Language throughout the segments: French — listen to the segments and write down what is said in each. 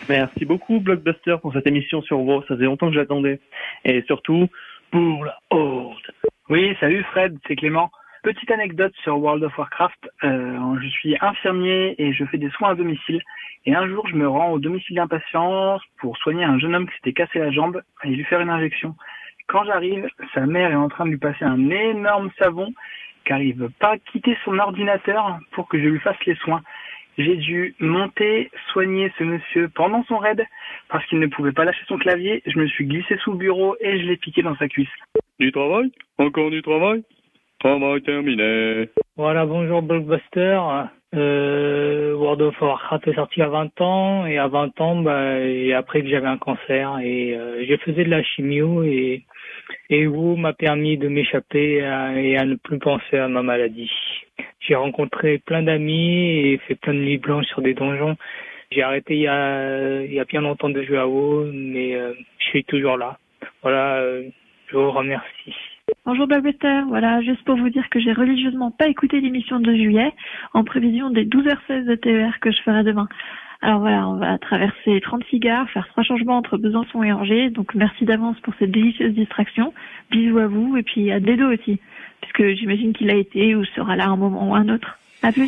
Merci beaucoup Blockbuster pour cette émission sur WoW, ça faisait longtemps que j'attendais. Et surtout, pour la horde. Oui, salut Fred, c'est Clément. Petite anecdote sur World of Warcraft, je suis infirmier et je fais des soins à domicile. Et un jour, je me rends au domicile d'impatience pour soigner un jeune homme qui s'était cassé la jambe et lui faire une injection. Quand j'arrive, sa mère est en train de lui passer un énorme savon car il veut pas quitter son ordinateur pour que je lui fasse les soins. J'ai dû monter, soigner ce monsieur pendant son raid parce qu'il ne pouvait pas lâcher son clavier. Je me suis glissé sous le bureau et je l'ai piqué dans sa cuisse. Du travail? Encore du travail? Travail terminé. Voilà, bonjour Blockbuster. World of Warcraft est sorti à 20 ans et à 20 ans, et après que j'avais un cancer et je faisais de la chimio et WoW m'a permis de m'échapper et à ne plus penser à ma maladie. J'ai rencontré plein d'amis et fait plein de nuits blanches sur des donjons. J'ai arrêté il y a bien longtemps de jouer à WoW, mais je suis toujours là. Voilà, je vous remercie. Bonjour Blockbuster, voilà, juste pour vous dire que j'ai religieusement pas écouté l'émission de juillet en prévision des 12h16 de TER que je ferai demain. Alors voilà, on va traverser 36 gares, faire 3 changements entre Besançon et Angers, donc merci d'avance pour cette délicieuse distraction. Bisous à vous et puis à Dedo aussi, puisque j'imagine qu'il a été ou sera là un moment ou un autre. À plus.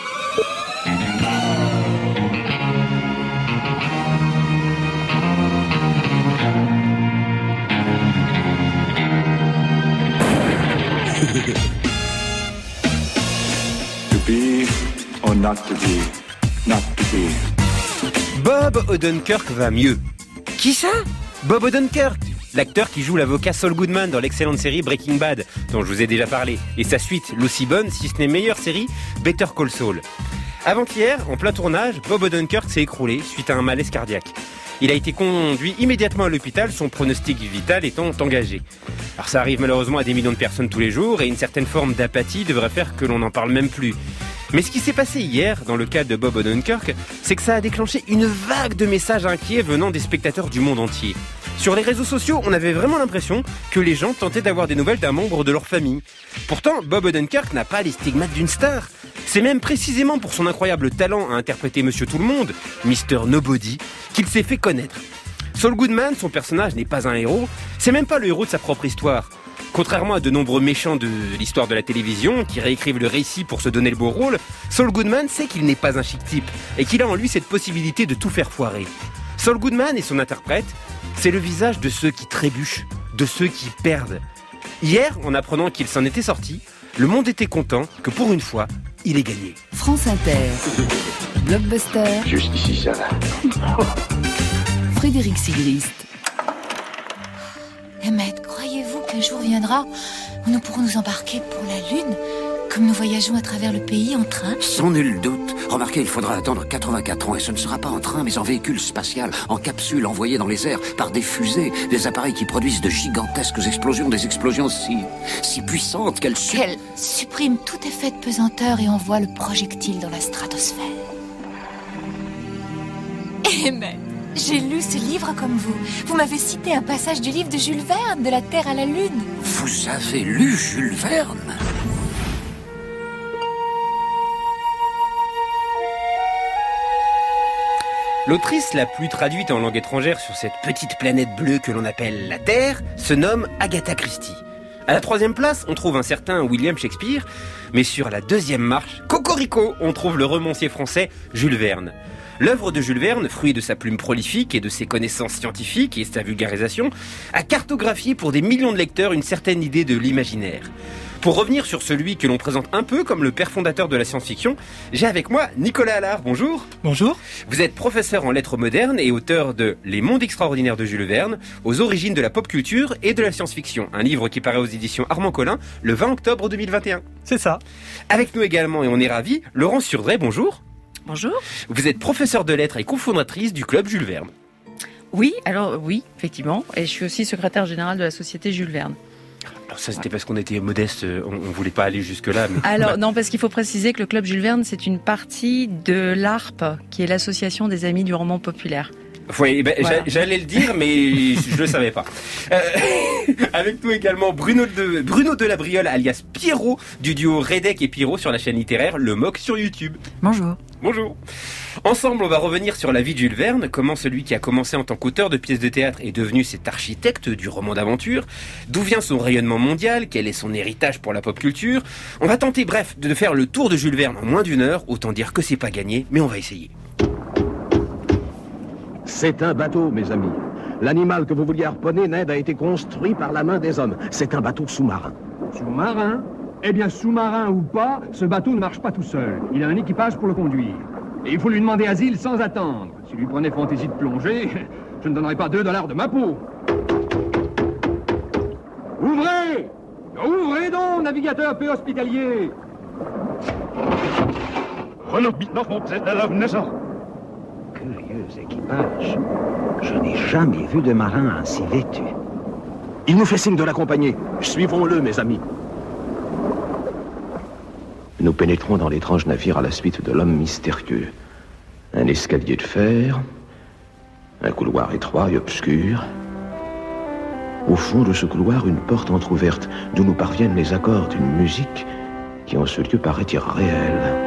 To be or not to be, not to be. Bob Odenkirk va mieux. Qui ça? Bob Odenkirk, l'acteur qui joue l'avocat Saul Goodman dans l'excellente série Breaking Bad, dont je vous ai déjà parlé, et sa suite, l'aussi bonne, si ce n'est meilleure série, Better Call Saul. Avant-hier, en plein tournage, Bob Odenkirk s'est écroulé suite à un malaise cardiaque. Il a été conduit immédiatement à l'hôpital, son pronostic vital étant engagé. Alors ça arrive malheureusement à des millions de personnes tous les jours, et une certaine forme d'apathie devrait faire que l'on n'en parle même plus. Mais ce qui s'est passé hier, dans le cas de Bob Odenkirk, c'est que ça a déclenché une vague de messages inquiets venant des spectateurs du monde entier. Sur les réseaux sociaux, on avait vraiment l'impression que les gens tentaient d'avoir des nouvelles d'un membre de leur famille. Pourtant, Bob Odenkirk n'a pas les stigmates d'une star. C'est même précisément pour son incroyable talent à interpréter Monsieur Tout-le-Monde, Mr. Nobody, qu'il s'est fait connaître. Saul Goodman, son personnage n'est pas un héros, c'est même pas le héros de sa propre histoire. Contrairement à de nombreux méchants de l'histoire de la télévision qui réécrivent le récit pour se donner le beau rôle, Saul Goodman sait qu'il n'est pas un chic type et qu'il a en lui cette possibilité de tout faire foirer. Saul Goodman et son interprète, c'est le visage de ceux qui trébuchent, de ceux qui perdent. Hier, en apprenant qu'il s'en était sorti, le monde était content que pour une fois, il ait gagné. France Inter, Blockbuster, Juste ici, ça va. Frédéric Sigrist. Emmett, croyez-vous qu'un jour viendra où nous pourrons nous embarquer pour la Lune, comme nous voyageons à travers le pays en train? Sans nul doute. Remarquez, il faudra attendre 84 ans et ce ne sera pas en train, mais en véhicule spatial, en capsule envoyée dans les airs par des fusées, des appareils qui produisent de gigantesques explosions, des explosions si puissantes qu'elles suppriment tout effet de pesanteur et envoient le projectile dans la stratosphère. Emmett, j'ai lu ce livre comme vous. Vous m'avez cité un passage du livre de Jules Verne, de la Terre à la Lune. Vous avez lu Jules Verne? L'autrice la plus traduite en langue étrangère sur cette petite planète bleue que l'on appelle la Terre se nomme Agatha Christie. À la 3e place, on trouve un certain William Shakespeare, mais sur la 2e marche, cocorico, on trouve le romancier français Jules Verne. L'œuvre de Jules Verne, fruit de sa plume prolifique et de ses connaissances scientifiques et sa vulgarisation, a cartographié pour des millions de lecteurs une certaine idée de l'imaginaire. Pour revenir sur celui que l'on présente un peu comme le père fondateur de la science-fiction, j'ai avec moi Nicolas Allard. Bonjour. Bonjour. Vous êtes professeur en lettres modernes et auteur de Les mondes extraordinaires de Jules Verne, aux origines de la pop culture et de la science-fiction, un livre qui paraît aux éditions Armand Collin le 20 octobre 2021. C'est ça. Avec nous également, et on est ravis, Laurence Surdret. Bonjour. Bonjour. Vous êtes professeur de lettres et cofondatrice du club Jules Verne. Oui, effectivement. Et je suis aussi secrétaire générale de la société Jules Verne. Alors ça, c'était parce qu'on était modeste, on voulait pas aller jusque-là. Mais... Alors, non, parce qu'il faut préciser que le club Jules Verne, c'est une partie de l'ARP, qui est l'association des amis du roman populaire. Oui, voilà. J'allais le dire, mais je le savais pas. Avec nous également Bruno Delabriole, alias Pierrot, du duo Redec et Pierrot sur la chaîne littéraire Le Moc sur YouTube. Bonjour. Bonjour. Ensemble, on va revenir sur la vie de Jules Verne, comment celui qui a commencé en tant qu'auteur de pièces de théâtre est devenu cet architecte du roman d'aventure, d'où vient son rayonnement mondial, quel est son héritage pour la pop culture. On va tenter, bref, de faire le tour de Jules Verne en moins d'une heure, autant dire que c'est pas gagné, mais on va essayer. C'est un bateau, mes amis. L'animal que vous vouliez harponner, Ned, a été construit par la main des hommes. C'est un bateau sous-marin. Sous-marin ? Eh bien, sous-marin ou pas, ce bateau ne marche pas tout seul. Il a un équipage pour le conduire. Et il faut lui demander asile sans attendre. S'il lui prenait fantaisie de plonger, je ne donnerais pas $2 de ma peau. Ouvrez! Ouvrez donc, navigateur peu hospitalier! Curieux équipage. Je n'ai jamais vu de marin ainsi vêtu. Il nous fait signe de l'accompagner. Suivons-le, mes amis. Nous pénétrons dans l'étrange navire à la suite de l'homme mystérieux. Un escalier de fer, un couloir étroit et obscur. Au fond de ce couloir, une porte entr'ouverte, d'où nous parviennent les accords d'une musique qui en ce lieu paraît irréelle.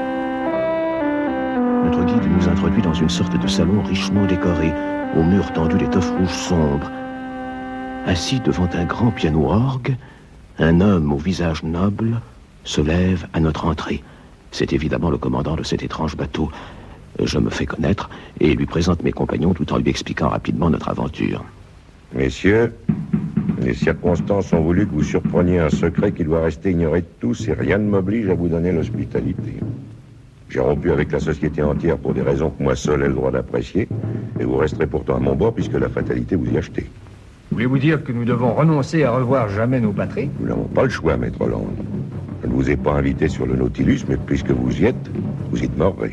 Notre guide nous introduit dans une sorte de salon richement décoré, aux murs tendus d'étoffes rouges sombres. Assis devant un grand piano-orgue, un homme au visage noble se lève à notre entrée. C'est évidemment le commandant de cet étrange bateau. Je me fais connaître et lui présente mes compagnons tout en lui expliquant rapidement notre aventure. Messieurs, les circonstances ont voulu que vous surpreniez un secret qui doit rester ignoré de tous et rien ne m'oblige à vous donner l'hospitalité. J'ai rompu avec la société entière pour des raisons que moi seul ai le droit d'apprécier et vous resterez pourtant à mon bord puisque la fatalité vous y achetez. Voulez-vous dire que nous devons renoncer à revoir jamais nos patries? Nous n'avons pas le choix, maître Land. Je ne vous ai pas invité sur le Nautilus, mais puisque vous y êtes morrez.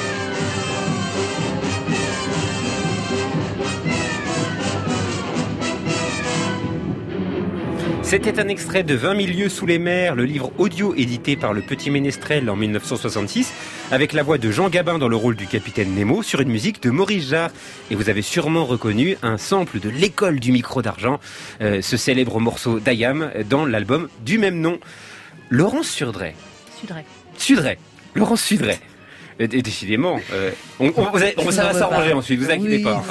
C'était un extrait de 20 000 lieues sous les mers, le livre audio édité par le Petit Ménestrel en 1966, avec la voix de Jean Gabin dans le rôle du capitaine Nemo, sur une musique de Maurice Jarre. Et vous avez sûrement reconnu un sample de l'école du micro d'argent, ce célèbre morceau d'Ayam dans l'album du même nom. Laurence Sudray. Laurence Sudray. Décidément, ça va s'arranger ensuite, vous inquiétez pas.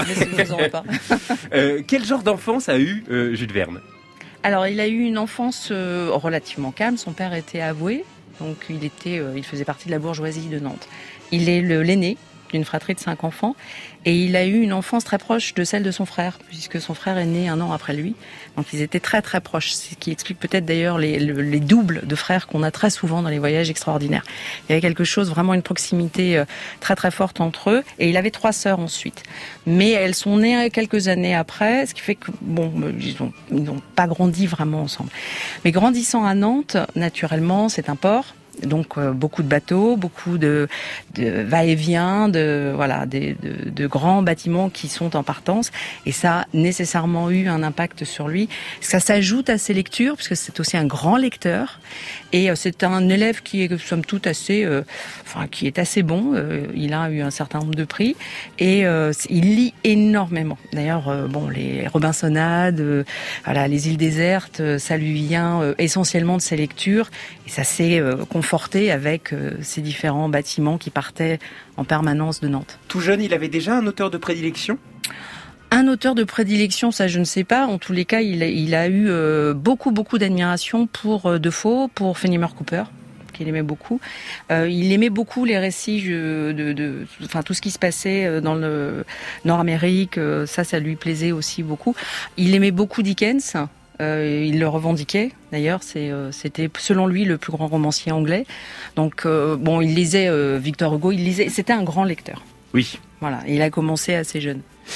Quel genre d'enfance a eu Jules Verne ? Alors, il a eu une enfance relativement calme. Son père était avoué, donc il faisait partie de la bourgeoisie de Nantes. Il est l'aîné d'une fratrie de 5 enfants et il a eu une enfance très proche de celle de son frère, puisque son frère est né 1 an après lui. Donc, ils étaient très très proches, ce qui explique peut-être d'ailleurs les doubles de frères qu'on a très souvent dans les voyages extraordinaires. Il y avait quelque chose, vraiment une proximité très très forte entre eux, et il avait 3 sœurs ensuite. Mais elles sont nées quelques années après, ce qui fait que, ils n'ont pas grandi vraiment ensemble. Mais grandissant à Nantes, naturellement, c'est un port. Donc beaucoup de bateaux, beaucoup de va-et-vient, de grands bâtiments qui sont en partance, et ça a nécessairement eu un impact sur lui. Ça s'ajoute à ses lectures, puisque c'est aussi un grand lecteur, et c'est un élève qui est somme toute assez bon. Il a eu un certain nombre de prix et il lit énormément. D'ailleurs, les Robinsonades, les îles désertes, ça lui vient essentiellement de ses lectures, et ça s'est conforté avec ces différents bâtiments qui partaient en permanence de Nantes. Tout jeune, il avait déjà un auteur de prédilection ? Un auteur de prédilection, ça je ne sais pas. En tous les cas, il a eu beaucoup d'admiration pour Defoe, pour Fenimore Cooper, qu'il aimait beaucoup. Il aimait beaucoup les récits tout ce qui se passait dans le Nord-Amérique. Ça lui plaisait aussi beaucoup. Il aimait beaucoup Dickens. Il le revendiquait. D'ailleurs, c'était selon lui le plus grand romancier anglais. Donc, il lisait Victor Hugo. C'était un grand lecteur. Oui. Voilà. Il a commencé assez jeune.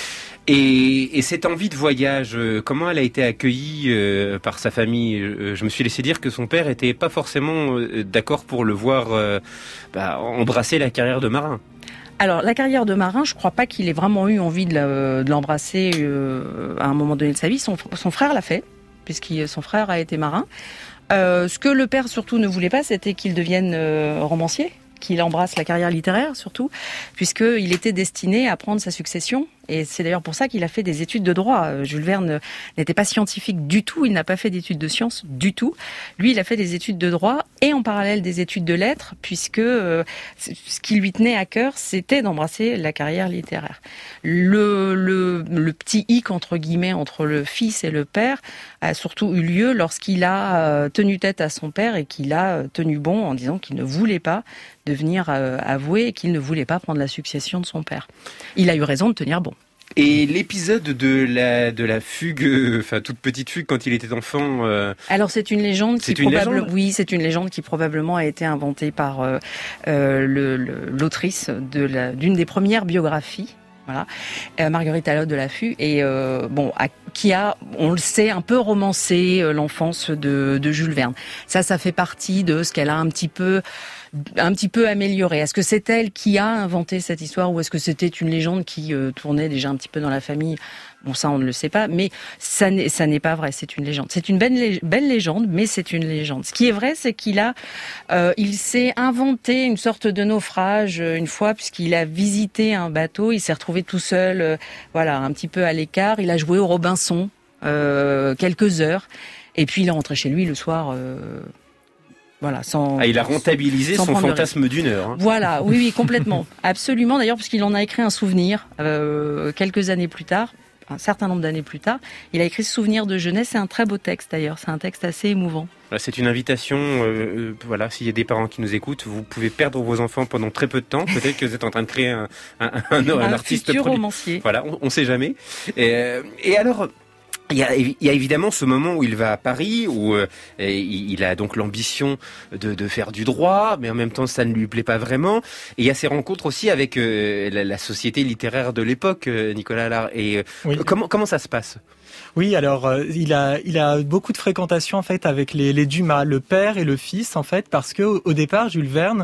Et cette envie de voyage, comment elle a été accueillie par sa famille ? Je me suis laissé dire que son père était pas forcément d'accord pour le voir embrasser la carrière de marin. Alors, la carrière de marin, je crois pas qu'il ait vraiment eu envie de l'embrasser à un moment donné de sa vie. Son frère l'a fait, puisque son frère a été marin. Ce que le père surtout ne voulait pas, c'était qu'il devienne romancier, qu'il embrasse la carrière littéraire surtout, puisqu'il était destiné à prendre sa succession Et c'est d'ailleurs pour ça qu'il a fait des études de droit. Jules Verne n'était pas scientifique du tout, il n'a pas fait d'études de sciences du tout. Lui, il a fait des études de droit et en parallèle des études de lettres, puisque ce qui lui tenait à cœur, c'était d'embrasser la carrière littéraire. Le petit hic, entre guillemets, entre le fils et le père a surtout eu lieu lorsqu'il a tenu tête à son père et qu'il a tenu bon en disant qu'il ne voulait pas devenir avoué et qu'il ne voulait pas prendre la succession de son père. Il a eu raison de tenir bon. Et l'épisode de la fugue, enfin toute petite fugue quand il était enfant. Alors c'est une légende oui, c'est une légende qui probablement a été inventée par l'autrice d'une des premières biographies. Voilà, Marguerite Allotte de la Fugue, et qui a, on le sait, un peu romancé l'enfance de Jules Verne. Ça fait partie de ce qu'elle a un petit peu amélioré. Est-ce que c'est elle qui a inventé cette histoire ou est-ce que c'était une légende qui tournait déjà un petit peu dans la famille ? Bon, ça, on ne le sait pas, mais ça n'est pas vrai, c'est une légende. C'est une belle légende, mais c'est une légende. Ce qui est vrai, c'est il s'est inventé une sorte de naufrage une fois, puisqu'il a visité un bateau, il s'est retrouvé tout seul, un petit peu à l'écart, il a joué au Robinson quelques heures, et puis il est rentré chez lui le soir... il a rentabilisé son fantasme d'une heure. Hein. Voilà, oui, complètement. Absolument, d'ailleurs, puisqu'il en a écrit un souvenir quelques années plus tard, un certain nombre d'années plus tard. Il a écrit ce souvenir de jeunesse, c'est un très beau texte d'ailleurs, c'est un texte assez émouvant. C'est une invitation, s'il y a des parents qui nous écoutent, vous pouvez perdre vos enfants pendant très peu de temps, peut-être que vous êtes en train de créer un artiste futur romancier. Voilà, on sait jamais. Et alors... Il y a évidemment ce moment où il va à Paris, où il a donc l'ambition de faire du droit, mais en même temps ça ne lui plaît pas vraiment. Et il y a ces rencontres aussi avec la société littéraire de l'époque, Nicolas Allard. Et oui. Comment ça se passe ? Oui, alors il a beaucoup de fréquentation en fait avec les Dumas, le père et le fils en fait, parce que au départ Jules Verne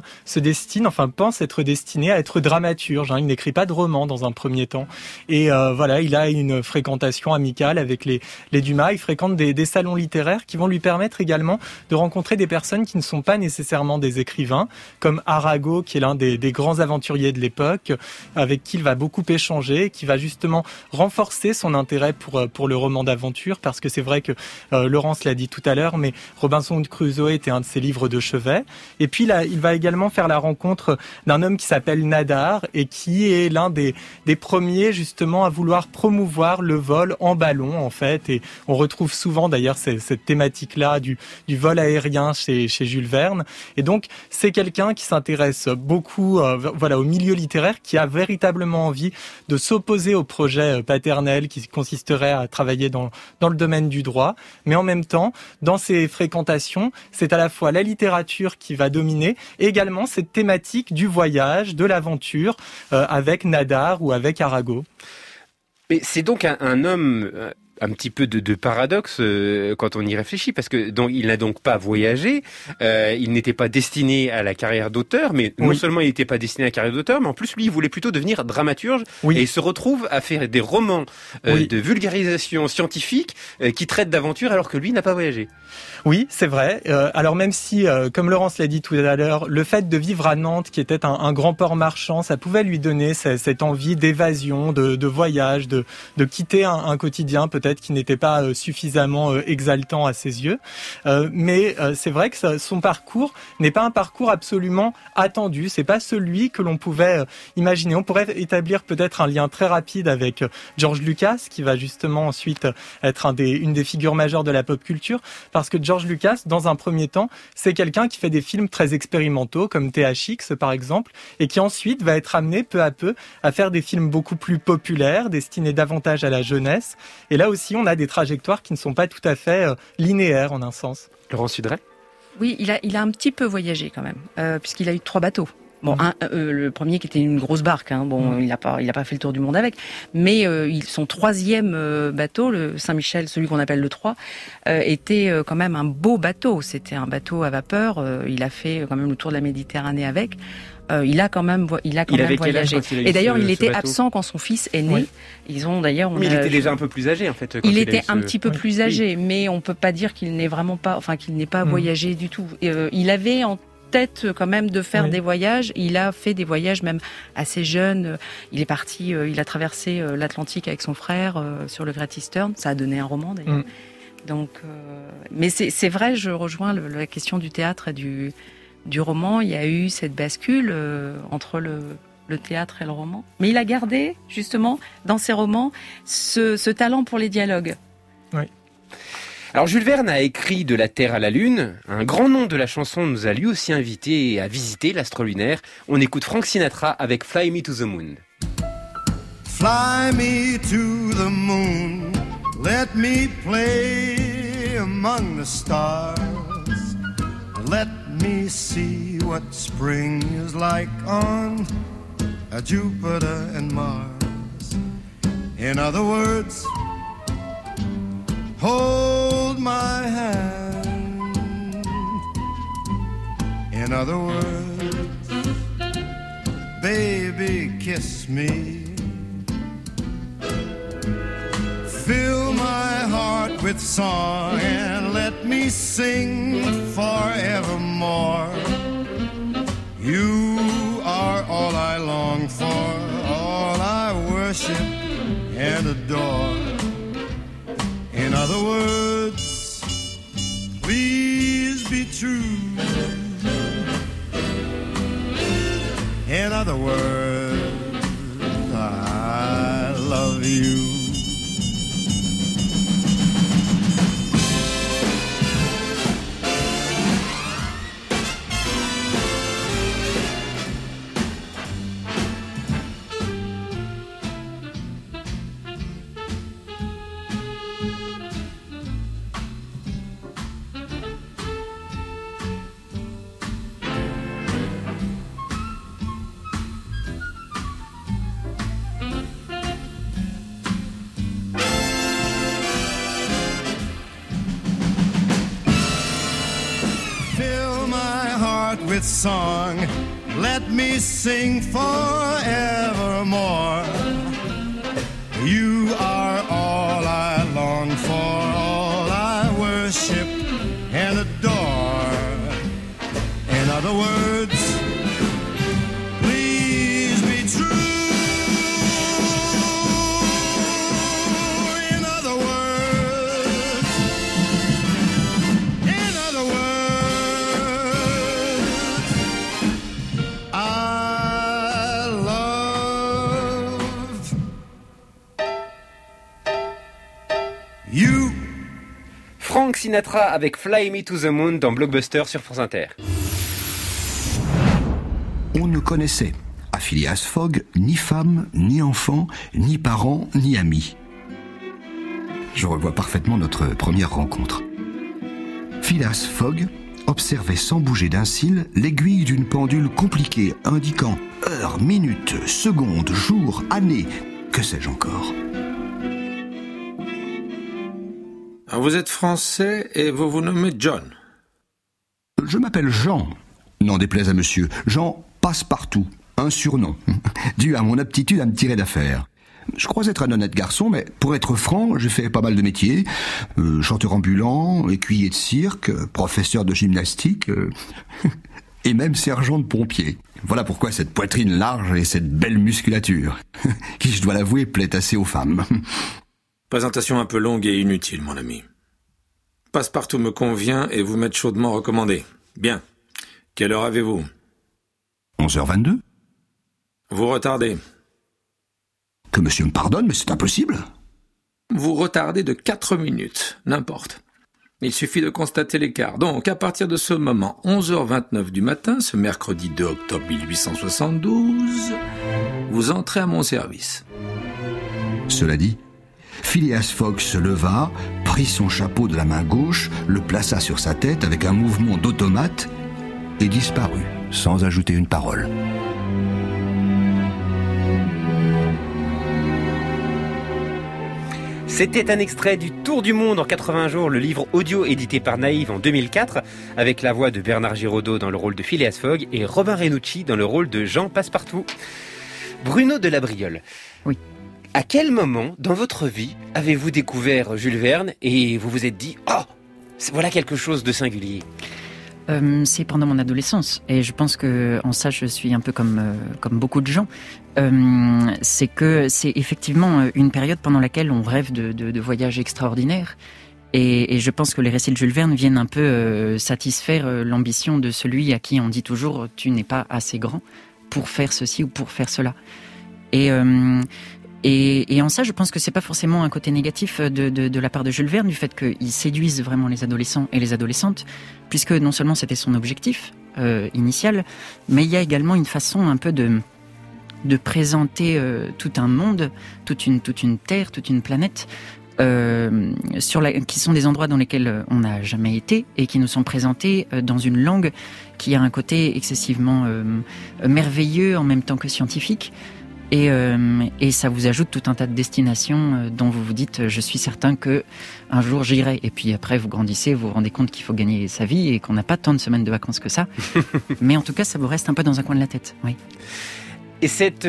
pense être destiné à être dramaturge. Il n'écrit pas de roman dans un premier temps, et il a une fréquentation amicale avec les Dumas. Il fréquente des salons littéraires qui vont lui permettre également de rencontrer des personnes qui ne sont pas nécessairement des écrivains, comme Arago, qui est l'un des grands aventuriers de l'époque, avec qui il va beaucoup échanger, qui va justement renforcer son intérêt pour le roman d'aventure, parce que c'est vrai que Laurence l'a dit tout à l'heure, mais Robinson Crusoe était un de ses livres de chevet. Et puis là, il va également faire la rencontre d'un homme qui s'appelle Nadar et qui est l'un des premiers justement à vouloir promouvoir le vol en ballon en fait. Et on retrouve souvent d'ailleurs cette thématique-là du vol aérien chez Jules Verne. Et donc c'est quelqu'un qui s'intéresse beaucoup au milieu littéraire, qui a véritablement envie de s'opposer au projet paternel qui consisterait à travailler dans le domaine du droit, mais en même temps, dans ses fréquentations, c'est à la fois la littérature qui va dominer, et également cette thématique du voyage, de l'aventure, avec Nadar ou avec Arago. Mais c'est donc un homme... un petit peu de paradoxe quand on y réfléchit, parce que il n'a donc pas voyagé, il n'était pas destiné à la carrière d'auteur, mais non seulement il n'était pas destiné à la carrière d'auteur, mais en plus lui il voulait plutôt devenir dramaturge, et il se retrouve à faire des romans de vulgarisation scientifique qui traitent d'aventure alors que lui n'a pas voyagé. Oui, c'est vrai. Alors même si, comme Laurence l'a dit tout à l'heure, le fait de vivre à Nantes, qui était un grand port marchand, ça pouvait lui donner cette envie d'évasion, de voyage, de quitter un quotidien peut-être qui n'était pas suffisamment exaltant à ses yeux. Mais c'est vrai que son parcours n'est pas un parcours absolument attendu. C'est pas celui que l'on pouvait imaginer. On pourrait établir peut-être un lien très rapide avec George Lucas, qui va justement ensuite être une des figures majeures de la pop culture, parce que George Lucas, dans un premier temps, c'est quelqu'un qui fait des films très expérimentaux, comme THX par exemple, et qui ensuite va être amené peu à peu à faire des films beaucoup plus populaires, destinés davantage à la jeunesse. Et là aussi, on a des trajectoires qui ne sont pas tout à fait linéaires en un sens. Laurence Sudrel ? Oui, il a un petit peu voyagé quand même, puisqu'il a eu 3 bateaux. Bon, le premier qui était une grosse barque, il n'a pas fait le tour du monde avec, mais son 3e bateau, le Saint-Michel, celui qu'on appelle le 3, était quand même un beau bateau. C'était un bateau à vapeur. Il a fait quand même le tour de la Méditerranée avec. Il a quand même voyagé. Et d'ailleurs, il était absent quand son fils est né. Oui. Mais il était déjà un peu plus âgé en fait. Il était un petit peu plus âgé, mais on peut pas dire qu'il n'ait vraiment pas, qu'il n'ait pas voyagé du tout. Il avait tête quand même de faire des voyages. Il a fait des voyages même assez jeune. Il est parti, il a traversé l'Atlantique avec son frère sur le Great Eastern. Ça a donné un roman d'ailleurs. Donc, mais c'est vrai, je rejoins la question du théâtre et du roman. Il y a eu cette bascule entre le théâtre et le roman. Mais il a gardé, justement, dans ses romans, ce talent pour les dialogues. Oui. Alors Jules Verne a écrit De la Terre à la Lune. Un grand nom de la chanson nous a lui aussi invités à visiter l'astre lunaire. On écoute Frank Sinatra avec Fly Me to the Moon. Fly me to the moon, let me play among the stars, let me see what spring is like on Jupiter and Mars. In other words, hold my hand. In other words, baby, kiss me. Fill my heart with song and let me sing forevermore. You are all I long for, all I worship and adore. In other words, please be true. In other words, I love you. With song, let me sing forevermore. You are all I long for, all I worship and adore. In other words, please be true. In other words, Frank Sinatra avec Fly Me to the Moon dans Blockbuster sur France Inter. On ne connaissait à Phileas Fogg ni femme, ni enfant, ni parents, ni amis. Je revois parfaitement notre première rencontre. Phileas Fogg observait sans bouger d'un cil l'aiguille d'une pendule compliquée indiquant heures, minutes, secondes, jours, années, que sais-je encore. Vous êtes français et vous vous nommez John. Je m'appelle Jean, n'en déplaise à monsieur. Jean Passepartout, un surnom, dû à mon aptitude à me tirer d'affaire. Je crois être un honnête garçon, mais pour être franc, j'ai fait pas mal de métiers. Chanteur ambulant, écuyer de cirque, professeur de gymnastique, et même sergent de pompier. Voilà pourquoi cette poitrine large et cette belle musculature, qui, je dois l'avouer, plaît assez aux femmes. Présentation un peu longue et inutile, mon ami. Passepartout me convient et vous m'êtes chaudement recommandé. Bien. Quelle heure avez-vous ? 11h22. Vous retardez. Que monsieur me pardonne, mais c'est impossible. Vous retardez de 4 minutes, n'importe. Il suffit de constater l'écart. Donc, à partir de ce moment, 11h29 du matin, ce mercredi 2 octobre 1872, vous entrez à mon service. Cela dit, Phileas Fogg se leva, prit son chapeau de la main gauche, le plaça sur sa tête avec un mouvement d'automate et disparut, sans ajouter une parole. C'était un extrait du Tour du monde en 80 jours, le livre audio édité par Naïve en 2004, avec la voix de Bernard Giraudot dans le rôle de Phileas Fogg et Robin Renucci dans le rôle de Jean Passepartout. Bruno de la Briole. Oui. À quel moment dans votre vie avez-vous découvert Jules Verne et vous vous êtes dit « Oh, voilà quelque chose de singulier ». C'est pendant mon adolescence, et je pense que en ça je suis un peu comme beaucoup de gens. C'est que c'est effectivement une période pendant laquelle on rêve de voyages extraordinaires. Et je pense que les récits de Jules Verne viennent un peu satisfaire l'ambition de celui à qui on dit toujours « tu n'es pas assez grand pour faire ceci ou pour faire cela ». Et en ça, je pense que c'est pas forcément un côté négatif de la part de Jules Verne, du fait qu'il séduise vraiment les adolescents et les adolescentes, puisque non seulement c'était son objectif initial, mais il y a également une façon un peu de présenter tout un monde, toute une terre, toute une planète, qui sont des endroits dans lesquels on n'a jamais été et qui nous sont présentés dans une langue qui a un côté excessivement merveilleux en même temps que scientifique. Et ça vous ajoute tout un tas de destinations dont vous vous dites, je suis certain que un jour j'irai. Et puis après, vous grandissez, vous vous rendez compte qu'il faut gagner sa vie et qu'on n'a pas tant de semaines de vacances que ça. Mais en tout cas, ça vous reste un peu dans un coin de la tête. Oui. Et cette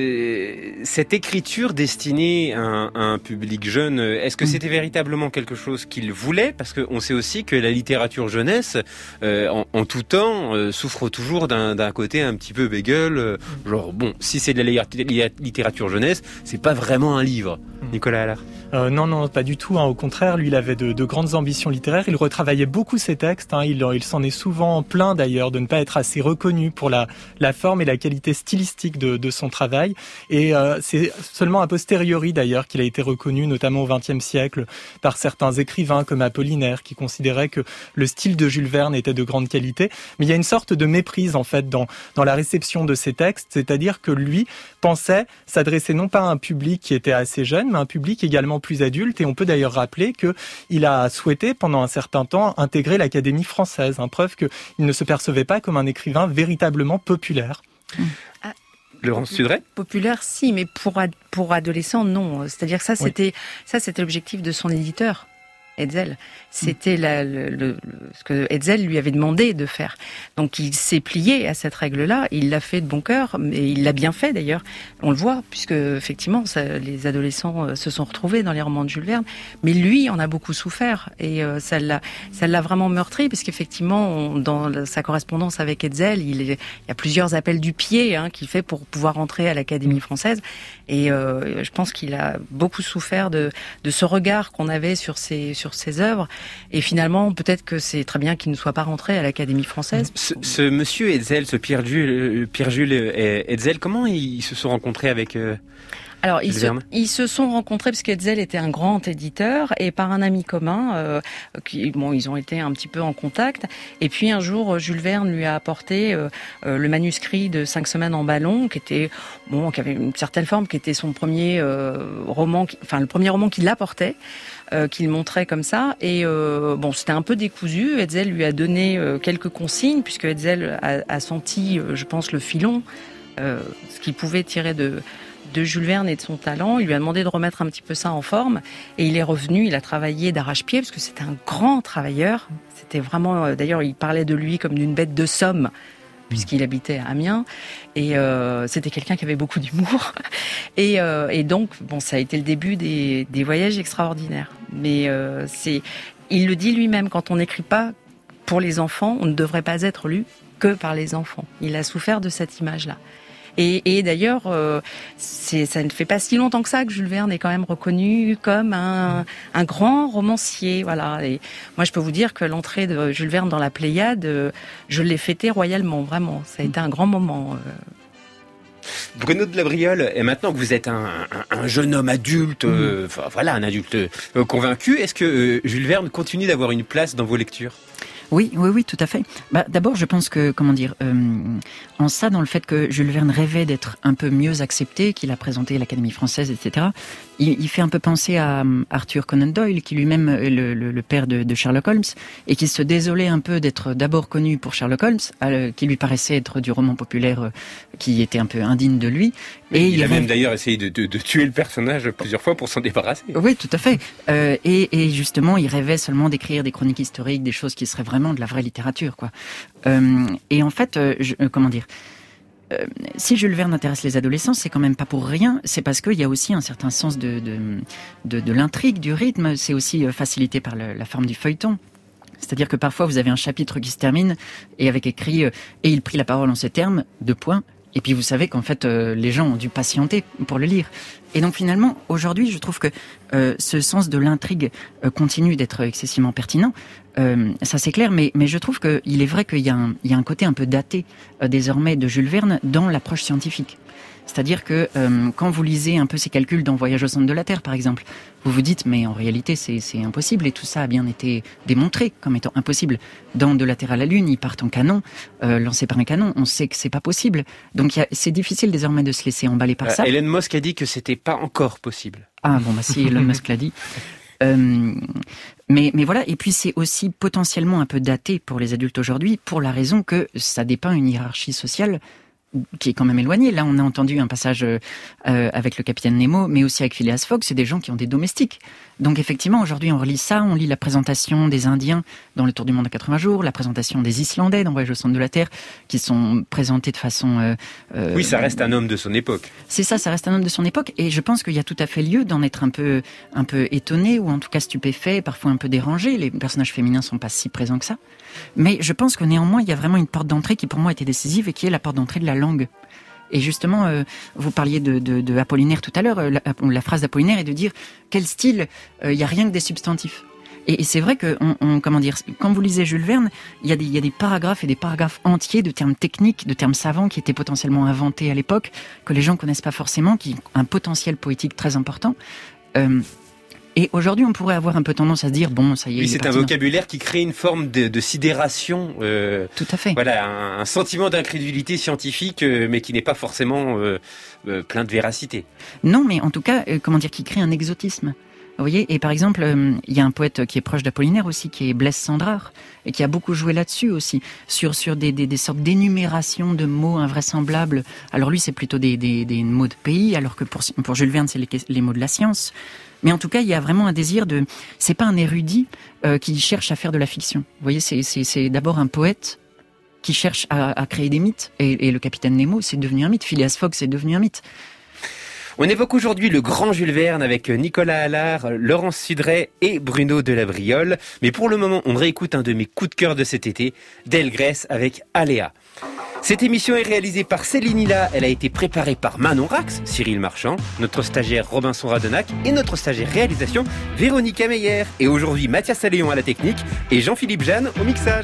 écriture destinée à un public jeune, est-ce que c'était véritablement quelque chose qu'il voulait ? Parce qu'on sait aussi que la littérature jeunesse, en tout temps, souffre toujours d'un côté un petit peu bégueule. Genre, bon, si c'est de la littérature jeunesse, c'est pas vraiment un livre. Nicolas Allard. Non, pas du tout. Au contraire, lui, il avait de grandes ambitions littéraires. Il retravaillait beaucoup ses textes. Il s'en est souvent plaint d'ailleurs de ne pas être assez reconnu pour la forme et la qualité stylistique de son travail. Et c'est seulement a posteriori d'ailleurs qu'il a été reconnu, notamment au XXe siècle, par certains écrivains comme Apollinaire, qui considéraient que le style de Jules Verne était de grande qualité. Mais il y a une sorte de méprise en fait dans la réception de ses textes, c'est-à-dire que lui pensait s'adresser non pas à un public qui était assez jeune, mais un public également plus adulte. Et on peut d'ailleurs rappeler qu'il a souhaité pendant un certain temps intégrer l'Académie française, preuve qu'il ne se percevait pas comme un écrivain véritablement populaire. Laurence Sudret ? Populaire, si, mais pour adolescents, non. C'est-à-dire que c'était l'objectif de son éditeur, Hetzel. C'était ce que Hetzel lui avait demandé de faire. Donc il s'est plié à cette règle-là, il l'a fait de bon cœur, et il l'a bien fait d'ailleurs. On le voit, puisque effectivement, les adolescents se sont retrouvés dans les romans de Jules Verne, mais lui en a beaucoup souffert, et ça l'a vraiment meurtri, parce qu'effectivement, dans sa correspondance avec Hetzel, il y a plusieurs appels du pied qu'il fait pour pouvoir entrer à l'Académie française, et je pense qu'il a beaucoup souffert de ce regard qu'on avait sur ses œuvres. Et finalement, peut-être que c'est très bien qu'il ne soit pas rentré à l'Académie française. Ce monsieur Hetzel, ce Pierre-Jules Hetzel, comment ils se sont rencontrés avec Alors, ils se sont rencontrés parce qu'Hetzel était un grand éditeur, et par un ami commun, ils ont été un petit peu en contact. Et puis un jour, Jules Verne lui a apporté le manuscrit de 5 semaines en ballon, qui avait une certaine forme, qui était son premier roman, le premier roman qu'il apportait. Qu'il montrait comme ça, et c'était un peu décousu. Hetzel lui a donné quelques consignes, puisque Hetzel a senti, je pense, le filon, ce qu'il pouvait tirer de Jules Verne et de son talent. Il lui a demandé de remettre un petit peu ça en forme, et il est revenu, il a travaillé d'arrache-pied, parce que c'était un grand travailleur. C'était vraiment, d'ailleurs, il parlait de lui comme d'une bête de somme, puisqu'il habitait à Amiens, et c'était quelqu'un qui avait beaucoup d'humour, et donc ça a été le début des voyages extraordinaires. Mais il le dit lui-même, quand on n'écrit pas pour les enfants, on ne devrait pas être lu que par les enfants. Il a souffert de cette image-là. Et d'ailleurs, ça ne fait pas si longtemps que ça que Jules Verne est quand même reconnu comme un grand romancier. Voilà. Et moi, je peux vous dire que l'entrée de Jules Verne dans la Pléiade, je l'ai fêtée royalement, vraiment. Ça a été un grand moment. Bruno de la Briole, et maintenant que vous êtes un jeune homme adulte, un adulte convaincu, est-ce que Jules Verne continue d'avoir une place dans vos lectures ? Oui, tout à fait. D'abord, je pense que, en ça, dans le fait que Jules Verne rêvait d'être un peu mieux accepté, qu'il a présenté l'Académie française, etc., il fait un peu penser à Arthur Conan Doyle, qui lui-même est le père de Sherlock Holmes, et qui se désolait un peu d'être d'abord connu pour Sherlock Holmes, qui lui paraissait être du roman populaire qui était un peu indigne de lui. Et il a même d'ailleurs essayé de tuer le personnage plusieurs fois pour s'en débarrasser. Oui, tout à fait. Et justement, il rêvait seulement d'écrire des chroniques historiques, des choses qui seraient vraiment de la vraie littérature, quoi. Et en fait, si Jules Verne intéresse les adolescents, c'est quand même pas pour rien. C'est parce qu'il y a aussi un certain sens de l'intrigue, du rythme. C'est aussi facilité par la forme du feuilleton. C'est-à-dire que parfois vous avez un chapitre qui se termine et avec écrit et il prit la parole en ces termes, : et puis vous savez qu'en fait les gens ont dû patienter pour le lire. Et donc finalement, aujourd'hui, je trouve que ce sens de l'intrigue continue d'être excessivement pertinent. Ça c'est clair, mais je trouve qu'il est vrai qu'il y a un côté un peu daté désormais de Jules Verne dans l'approche scientifique. C'est-à-dire que quand vous lisez un peu ces calculs dans Voyage au centre de la Terre, par exemple, vous vous dites, mais en réalité, c'est impossible, et tout ça a bien été démontré comme étant impossible. Dans De la Terre à la Lune, ils partent en canon, lancés par un canon, on sait que c'est pas possible. Donc c'est difficile désormais de se laisser emballer par ça. Elon Musk a dit que c'était pas encore possible. Ah bon, si Elon Musk l'a dit. Mais voilà, et puis c'est aussi potentiellement un peu daté pour les adultes aujourd'hui, pour la raison que ça dépeint une hiérarchie sociale qui est quand même éloigné. Là, on a entendu un passage avec le capitaine Nemo, mais aussi avec Phileas Fogg, c'est des gens qui ont des domestiques. Donc effectivement, aujourd'hui, on relit ça, on lit la présentation des Indiens dans Le Tour du Monde en 80 jours, la présentation des Islandais dans Voyage au centre de la Terre, qui sont présentés de façon... Oui, ça reste un homme de son époque. C'est ça reste un homme de son époque, et je pense qu'il y a tout à fait lieu d'en être un peu étonné, ou en tout cas stupéfait, parfois un peu dérangé. Les personnages féminins sont pas si présents que ça. Mais je pense que néanmoins, il y a vraiment une porte d'entrée qui pour moi était décisive, et qui est la porte d'entrée de la langue. Et justement, vous parliez de Apollinaire tout à l'heure, la phrase d'Apollinaire est de dire quel style, il n'y a rien que des substantifs. Et c'est vrai que, quand vous lisez Jules Verne, il y a des paragraphes et des paragraphes entiers de termes techniques, de termes savants qui étaient potentiellement inventés à l'époque, que les gens connaissent pas forcément, qui ont un potentiel poétique très important. Et aujourd'hui, on pourrait avoir un peu tendance à se dire, bon, ça y est. Oui, c'est un vocabulaire qui crée une forme de sidération. Tout à fait. Voilà, un sentiment d'incrédulité scientifique, mais qui n'est pas forcément plein de véracité. Non, mais en tout cas, qui crée un exotisme. Vous voyez, et par exemple, il y a un poète qui est proche d'Apollinaire aussi, qui est Blaise Cendrars, et qui a beaucoup joué là-dessus aussi, sur des sortes d'énumérations de mots invraisemblables. Alors lui, c'est plutôt des mots de pays, alors que pour Jules Verne, c'est les mots de la science. Mais en tout cas, il y a vraiment un désir c'est pas un érudit qui cherche à faire de la fiction. Vous voyez, c'est d'abord un poète qui cherche à créer des mythes. Et le capitaine Nemo, c'est devenu un mythe. Phileas Fogg, c'est devenu un mythe. On évoque aujourd'hui le grand Jules Verne avec Nicolas Allard, Laurence Sudret et Bruno Delabriole. Mais pour le moment, on réécoute un de mes coups de cœur de cet été, Delgrès avec Aléa. Cette émission est réalisée par Céline Hilla. Elle a été préparée par Manon Rax, Cyril Marchand, notre stagiaire Robinson Radenac et notre stagiaire réalisation Véronica Meyer. Et aujourd'hui, Mathias Saléon à la technique et Jean-Philippe Jeanne au mixage.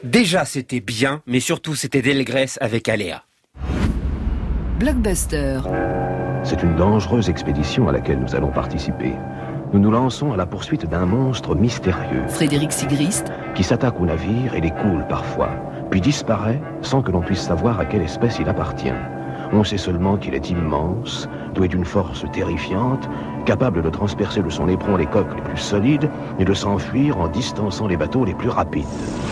Déjà, c'était bien, mais surtout, c'était d'Elgrès avec Aléa. Blockbuster. C'est une dangereuse expédition à laquelle nous allons participer. Nous nous lançons à la poursuite d'un monstre mystérieux. Frédéric Sigrist. Qui s'attaque aux navires et les coule parfois, puis disparaît sans que l'on puisse savoir à quelle espèce il appartient. On sait seulement qu'il est immense, doué d'une force terrifiante, capable de transpercer de son éperon les coques les plus solides et de s'enfuir en distançant les bateaux les plus rapides.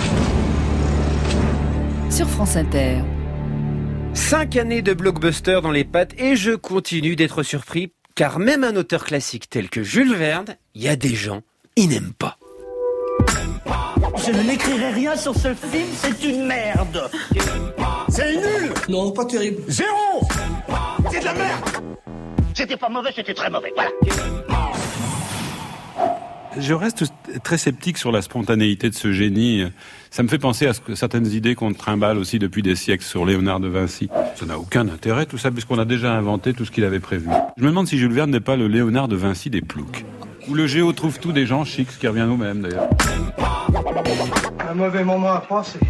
Sur France Inter. 5 années de blockbuster dans les pattes et je continue d'être surpris car même un auteur classique tel que Jules Verne, il y a des gens, ils n'aiment pas. Je n'écrirai rien sur ce film, c'est une merde. C'est nul. Non, pas terrible. 0. C'est de la merde. C'était pas mauvais, c'était très mauvais, voilà. Je reste très sceptique sur la spontanéité de ce génie. Ça me fait penser à certaines idées qu'on trimballe aussi depuis des siècles sur Léonard de Vinci. Ça n'a aucun intérêt tout ça, puisqu'on a déjà inventé tout ce qu'il avait prévu. Je me demande si Jules Verne n'est pas le Léonard de Vinci des ploucs. Ou le Géo trouve tout des gens chics, ce qui revient au même d'ailleurs. Un mauvais moment à passer.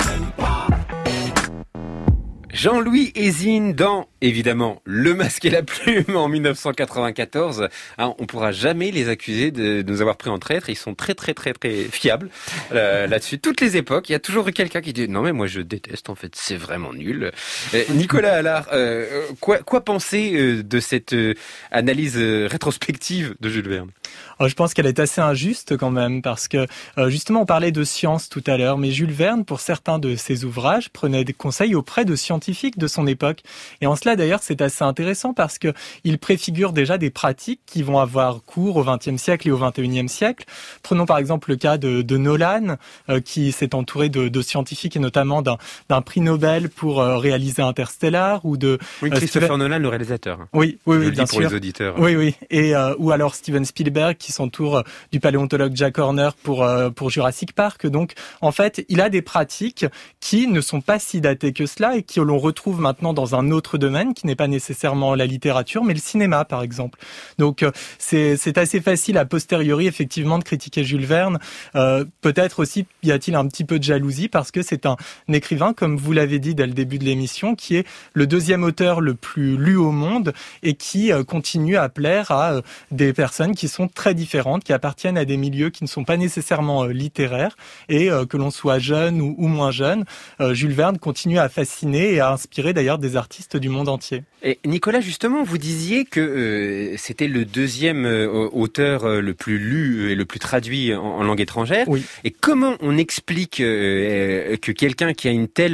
Jean-Louis Hézine dans, évidemment, Le Masque et la Plume en 1994. Hein, on pourra jamais les accuser de nous avoir pris en traître. Ils sont très fiables là-dessus. Toutes les époques, il y a toujours eu quelqu'un qui dit « Non mais moi je déteste, en fait, c'est vraiment nul ». Nicolas Allard, quoi penser de cette analyse rétrospective de Jules Verne ? Je pense qu'elle est assez injuste quand même, parce que justement on parlait de science tout à l'heure, mais Jules Verne, pour certains de ses ouvrages, prenait des conseils auprès de scientifiques de son époque. Et en cela d'ailleurs c'est assez intéressant parce que il préfigure déjà des pratiques qui vont avoir cours au XXe siècle et au XXIe siècle. Prenons par exemple le cas de Nolan, qui s'est entouré de scientifiques et notamment d'un prix Nobel pour réaliser Interstellar, ou de Christopher Nolan, le réalisateur. Oui, bien sûr. Pour les auditeurs. Oui. Et ou alors Steven Spielberg qui s'entoure du paléontologue Jack Horner pour Jurassic Park. Donc, en fait, il a des pratiques qui ne sont pas si datées que cela et que l'on retrouve maintenant dans un autre domaine qui n'est pas nécessairement la littérature, mais le cinéma, par exemple. Donc, c'est assez facile a posteriori, effectivement, de critiquer Jules Verne. Peut-être aussi y a-t-il un petit peu de jalousie parce que c'est un écrivain, comme vous l'avez dit dès le début de l'émission, qui est le deuxième auteur le plus lu au monde et qui continue à plaire à des personnes qui sont très différentes, qui appartiennent à des milieux qui ne sont pas nécessairement littéraires, et que l'on soit jeune ou moins jeune, Jules Verne continue à fasciner et à inspirer d'ailleurs des artistes du monde entier. Et Nicolas, justement, vous disiez que c'était le deuxième auteur le plus lu et le plus traduit en langue étrangère. Oui. Et comment on explique que quelqu'un qui a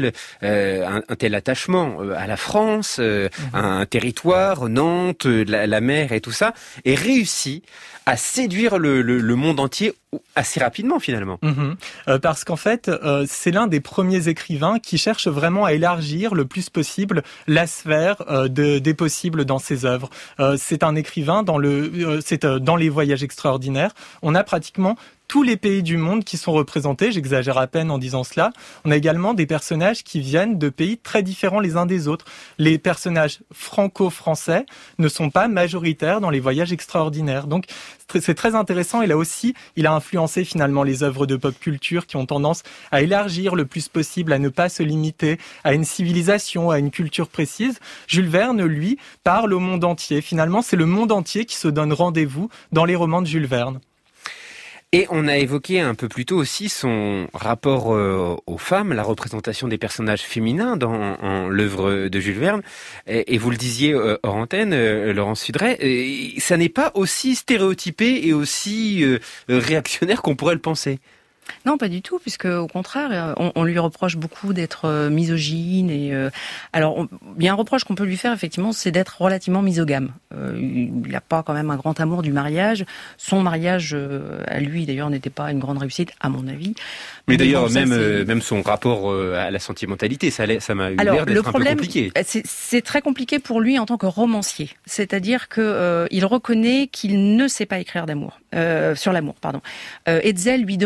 un tel attachement à la France, à un territoire, Nantes, la mer et tout ça, ait réussi à séduire le monde entier assez rapidement finalement. Parce qu'en fait, c'est l'un des premiers écrivains qui cherche vraiment à élargir le plus possible la sphère des possibles dans ses œuvres. C'est un écrivain dans les Voyages extraordinaires. On a pratiquement tous les pays du monde qui sont représentés, j'exagère à peine en disant cela. On a également des personnages qui viennent de pays très différents les uns des autres. Les personnages franco-français ne sont pas majoritaires dans les Voyages extraordinaires. Donc c'est très intéressant, et là aussi, il a influencé finalement les œuvres de pop culture qui ont tendance à élargir le plus possible, à ne pas se limiter à une civilisation, à une culture précise. Jules Verne, lui, parle au monde entier. Finalement, c'est le monde entier qui se donne rendez-vous dans les romans de Jules Verne. Et on a évoqué un peu plus tôt aussi son rapport aux femmes, la représentation des personnages féminins dans l'œuvre de Jules Verne. Et vous le disiez hors antenne, Laurence Sudray, ça n'est pas aussi stéréotypé et aussi réactionnaire qu'on pourrait le penser. Non, pas du tout, puisque au contraire, on lui reproche beaucoup d'être misogyne. Alors, il y a un reproche qu'on peut lui faire, effectivement, c'est d'être relativement misogame. Il n'a pas quand même un grand amour du mariage. Son mariage, à lui, d'ailleurs, n'était pas une grande réussite, à mon avis. Mais d'ailleurs, même son rapport à la sentimentalité, ça m'a eu l'air d'être un peu compliqué. C'est très compliqué pour lui en tant que romancier. C'est-à-dire que il reconnaît qu'il ne sait pas écrire d'amour, sur l'amour, pardon. Hetzel lui demande d'ailleurs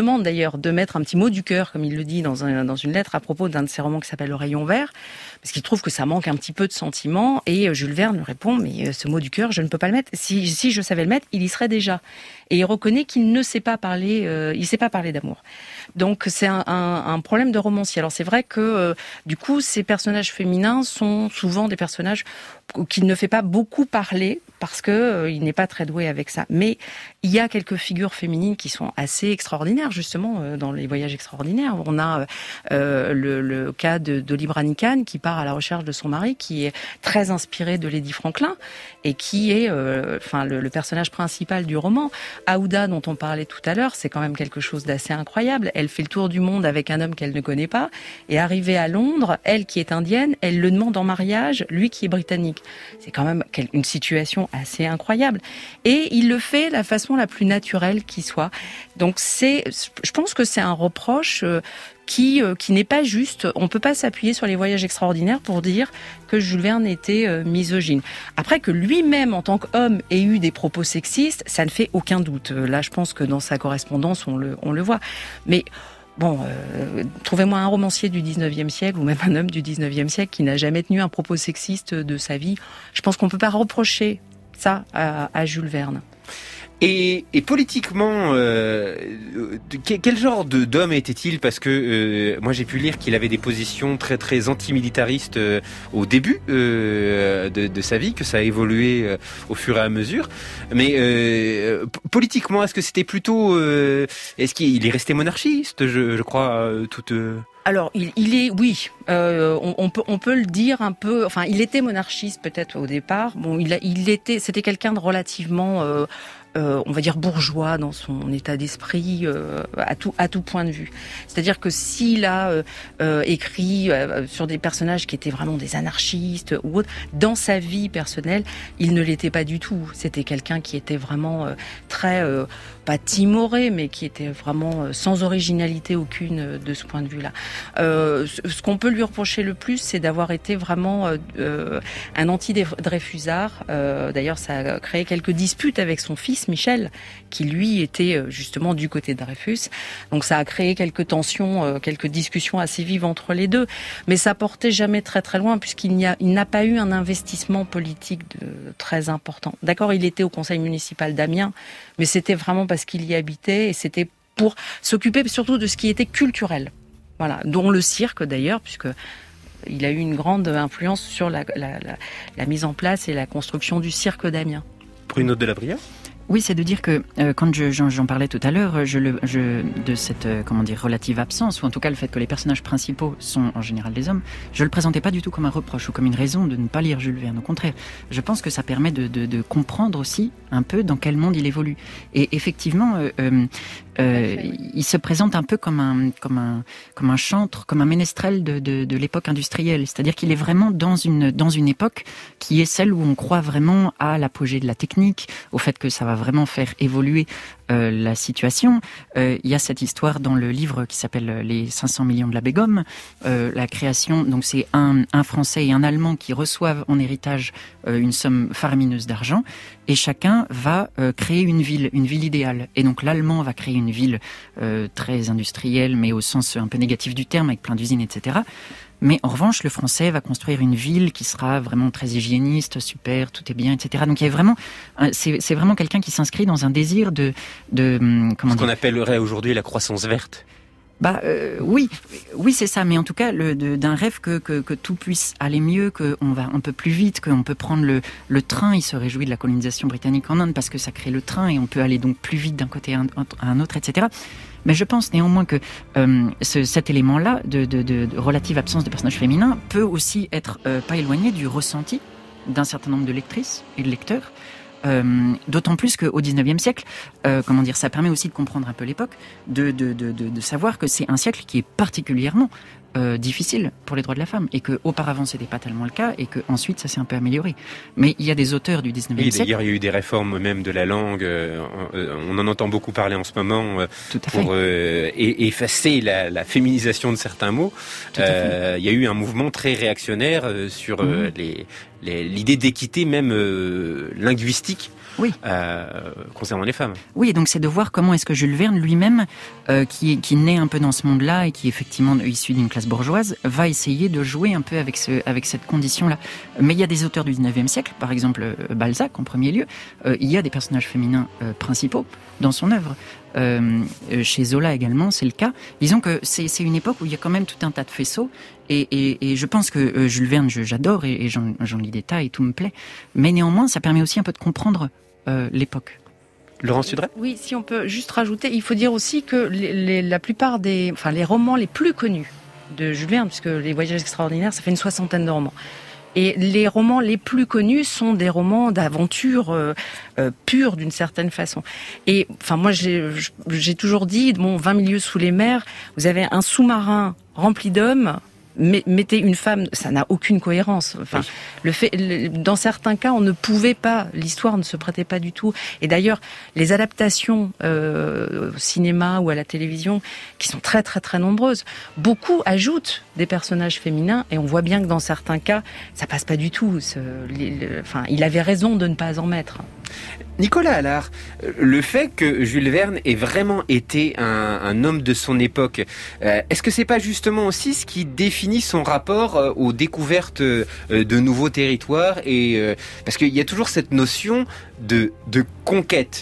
d'ailleurs de mettre un petit mot du cœur, comme il le dit dans une lettre à propos d'un de ses romans qui s'appelle Le Rayon Vert, parce qu'il trouve que ça manque un petit peu de sentiment, et Jules Verne lui répond, mais ce mot du cœur, je ne peux pas le mettre. Si je savais le mettre, il y serait déjà. Et il reconnaît qu'il ne sait pas parler, il sait pas parler d'amour. Donc c'est un problème de romancier. Alors c'est vrai que du coup ces personnages féminins sont souvent des personnages qu'il ne fait pas beaucoup parler parce que il n'est pas très doué avec ça. Mais il y a quelques figures féminines qui sont assez extraordinaires justement dans les voyages extraordinaires. On a le cas d'Olly Branican qui part à la recherche de son mari, qui est très inspiré de Lady Franklin et qui est le personnage principal du roman. Aouda, dont on parlait tout à l'heure, c'est quand même quelque chose d'assez incroyable. Elle fait le tour du monde avec un homme qu'elle ne connaît pas, et arrivée à Londres, elle qui est indienne, elle le demande en mariage, lui qui est britannique. C'est quand même une situation assez incroyable. Et il le fait de la façon la plus naturelle qui soit. Donc je pense que c'est un reproche qui n'est pas juste. On peut pas s'appuyer sur les voyages extraordinaires pour dire que Jules Verne était misogyne. Après que lui-même, en tant qu'homme, ait eu des propos sexistes, ça ne fait aucun doute. Là, je pense que dans sa correspondance, on le voit. Mais bon, trouvez-moi un romancier du 19e siècle, ou même un homme du 19e siècle qui n'a jamais tenu un propos sexiste de sa vie. Je pense qu'on peut pas reprocher ça à Jules Verne. Et politiquement, quel genre d'homme était-il? Parce que moi j'ai pu lire qu'il avait des positions très très antimilitaristes au début de sa vie, que ça a évolué au fur et à mesure. Mais politiquement, est-ce que c'était plutôt, est-ce qu'il est resté monarchiste, je crois, Alors, il est, oui, on peut le dire un peu. Enfin, il était monarchiste peut-être au départ. Bon, c'était quelqu'un de relativement, on va dire bourgeois dans son état d'esprit à tout point de vue. C'est-à-dire que s'il a écrit sur des personnages qui étaient vraiment des anarchistes ou autres, dans sa vie personnelle, il ne l'était pas du tout. C'était quelqu'un qui était vraiment très pas timoré, mais qui était vraiment sans originalité aucune de ce point de vue-là. Ce qu'on peut lui reprocher le plus, c'est d'avoir été vraiment un anti-Dreyfusard. D'ailleurs, ça a créé quelques disputes avec son fils Michel, qui lui était justement du côté de Dreyfus. Donc ça a créé quelques tensions, quelques discussions assez vives entre les deux. Mais ça portait jamais très très loin, puisqu'il n'a pas eu un investissement politique très important. D'accord, il était au conseil municipal d'Amiens, mais c'était vraiment parce qu'il y habitait, et c'était pour s'occuper surtout de ce qui était culturel. Voilà, dont le cirque d'ailleurs, puisque il a eu une grande influence sur la mise en place et la construction du cirque d'Amiens. Bruno Delabria ? Oui, c'est de dire que quand j'en parlais tout à l'heure, de cette relative absence, ou en tout cas le fait que les personnages principaux sont en général des hommes, je le présentais pas du tout comme un reproche ou comme une raison de ne pas lire Jules Verne. Au contraire, je pense que ça permet de comprendre aussi un peu dans quel monde il évolue. Et effectivement, il se présente un peu comme un chantre, comme un ménestrel de l'époque industrielle. C'est-à-dire qu'il est vraiment dans une époque qui est celle où on croit vraiment à l'apogée de la technique, au fait que ça va vraiment faire évoluer la situation. Il y a cette histoire dans le livre qui s'appelle Les 500 millions de la Begum, la création, donc c'est un Français et un Allemand qui reçoivent en héritage une somme faramineuse d'argent, et chacun va créer une ville idéale. Et donc l'Allemand va créer une ville très industrielle, mais au sens un peu négatif du terme, avec plein d'usines, etc. Mais en revanche, le Français va construire une ville qui sera vraiment très hygiéniste, super, tout est bien, etc. Donc il y a vraiment, c'est vraiment quelqu'un qui s'inscrit dans un désir de ce qu'on appellerait aujourd'hui la croissance verte. Oui, c'est ça. Mais en tout cas, d'un rêve que tout puisse aller mieux, qu'on va un peu plus vite, qu'on peut prendre le train. Il se réjouit de la colonisation britannique en Inde parce que ça crée le train et on peut aller donc plus vite d'un côté à un autre, etc. Mais je pense néanmoins que cet élément-là de relative absence de personnages féminins peut aussi être pas éloigné du ressenti d'un certain nombre de lectrices et de lecteurs. D'autant plus qu'au XIXe siècle, ça permet aussi de comprendre un peu l'époque, de savoir que c'est un siècle qui est particulièrement difficile pour les droits de la femme, et que auparavant c'était pas tellement le cas, et que ensuite ça s'est un peu amélioré. Mais il y a des auteurs du XIXe siècle. D'ailleurs, il y a eu des réformes même de la langue. On en entend beaucoup parler en ce moment pour effacer la féminisation de certains mots. Il y a eu un mouvement très réactionnaire sur l'idée d'équité même linguistique. concernant les femmes. Oui, donc c'est de voir comment est-ce que Jules Verne lui-même, qui naît un peu dans ce monde-là et qui est effectivement issu d'une classe bourgeoise, va essayer de jouer un peu avec cette condition-là. Mais il y a des auteurs du 19e siècle, par exemple Balzac en premier lieu, il y a des personnages féminins principaux dans son œuvre. Chez Zola également, c'est le cas. Disons que c'est une époque où il y a quand même tout un tas de faisceaux et je pense que Jules Verne, j'adore et j'en lis des tas et tout me plaît. Mais néanmoins, ça permet aussi un peu de comprendre l'époque. Laurence Sudret ? Oui, si on peut juste rajouter, il faut dire aussi que la plupart les romans les plus connus de Jules Verne, puisque Les Voyages extraordinaires, ça fait une 60aine de romans. Et les romans les plus connus sont des romans d'aventure pure d'une certaine façon. Et enfin moi j'ai toujours dit 20 milieux sous les mers, vous avez un sous-marin rempli d'hommes, mettez une femme, ça n'a aucune cohérence. Enfin, dans certains cas, on ne pouvait pas, l'histoire ne se prêtait pas du tout. Et d'ailleurs, les adaptations au cinéma ou à la télévision, qui sont très très très nombreuses, beaucoup ajoutent des personnages féminins, et on voit bien que dans certains cas, ça passe pas du tout. Il avait raison de ne pas en mettre. Nicolas Allard, le fait que Jules Verne ait vraiment été un homme de son époque, est-ce que c'est pas justement aussi ce qui définit son rapport aux découvertes de nouveaux territoires et parce qu'il y a toujours cette notion de conquête